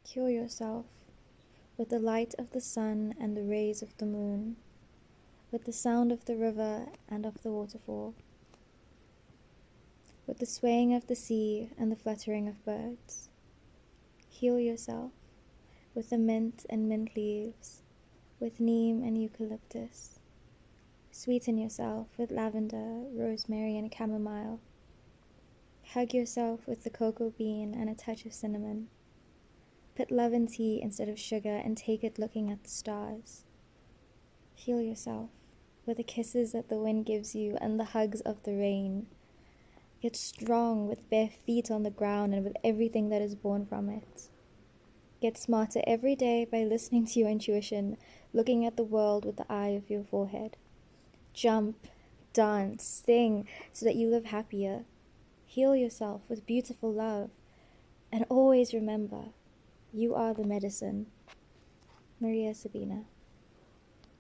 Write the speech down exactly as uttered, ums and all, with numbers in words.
Cure yourself with the light of the sun and the rays of the moon, with the sound of the river and of the waterfall, with the swaying of the sea and the fluttering of birds. Heal yourself with the mint and mint leaves, with neem and eucalyptus. Sweeten yourself with lavender, rosemary, and chamomile. Hug yourself with the cocoa bean and a touch of cinnamon. Put love in tea instead of sugar and take it looking at the stars. Heal yourself with the kisses that the wind gives you and the hugs of the rain. Get strong with bare feet on the ground and with everything that is born from it. Get smarter every day by listening to your intuition, looking at the world with the eye of your forehead. Jump, dance, sing so that you live happier. Heal yourself with beautiful love. And always remember, you are the medicine. Maria Sabina.